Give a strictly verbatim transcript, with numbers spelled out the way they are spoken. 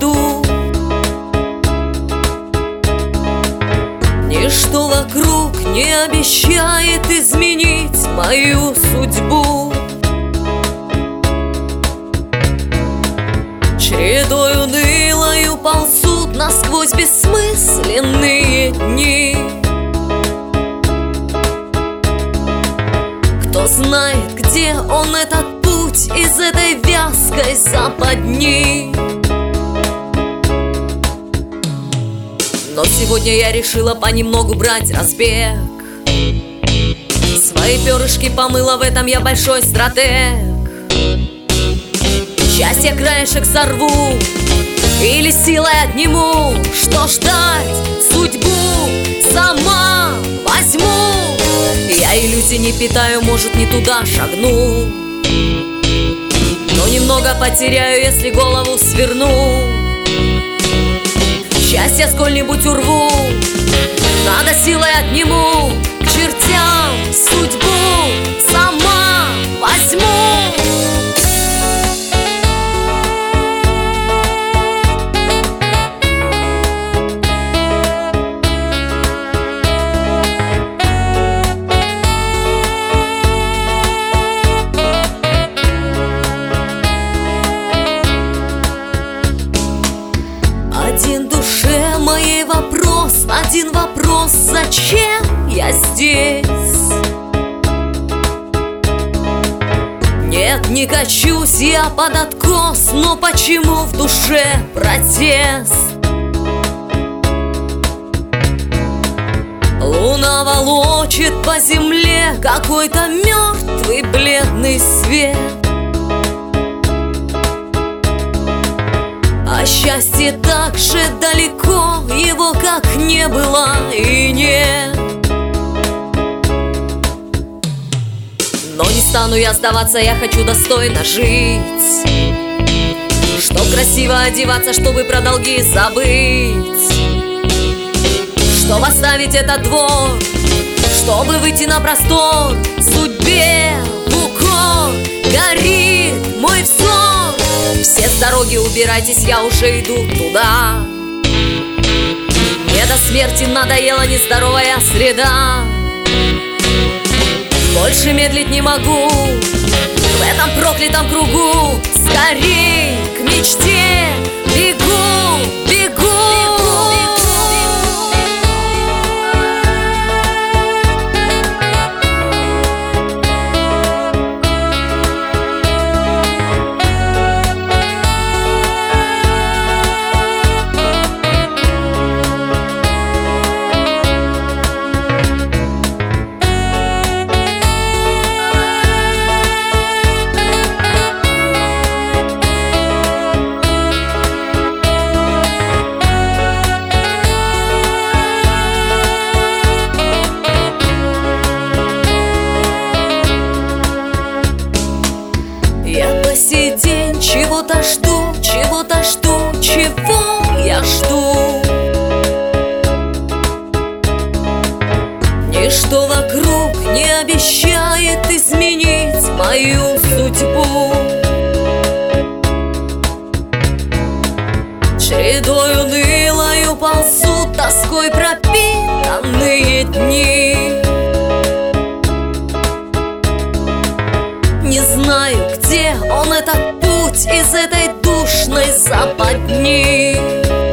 иду. Ничто вокруг не обещает изменить мою судьбу. Чередой унылою ползут насквозь бессмысленные дни. Кто знает, где он, этот путь из этой вязкой западни. Но сегодня я решила понемногу брать разбег. Свои перышки помыла, в этом я большой стратег. Счастье краешек сорву или силой отниму. Что ждать? Судьбу сама возьму. Я иллюзий не питаю, может, не туда шагну, но немного потеряю, если голову сверну. Счастье сколь-нибудь урву, надо силой отниму. К чертям судьбу сама возьму. Один душе моей вопрос, один вопрос: зачем я здесь? Нет, не качусь я под откос, но почему в душе протест? Луна волочит по земле какой-то мертвый бледный свет. А счастье так же далеко, его как не было и нет. Но не стану я сдаваться, я хочу достойно жить. Чтоб красиво одеваться, чтобы про долги забыть. Чтоб оставить этот двор, чтобы выйти на простор. Судьбе в укор горит мой взор. Все с дороги убирайтесь, я уже иду туда. Мне до смерти надоела нездоровая среда. Больше медлить не могу в этом проклятом кругу. Скорей к мечте бегу, бегу. По сей день чего-то жду, чего-то жду, чего я жду. Ничто вокруг не обещает изменить мою судьбу. Чередой унылою ползут тоской пропитанные дни. Не знаю, где он, этот путь из этой душной западни.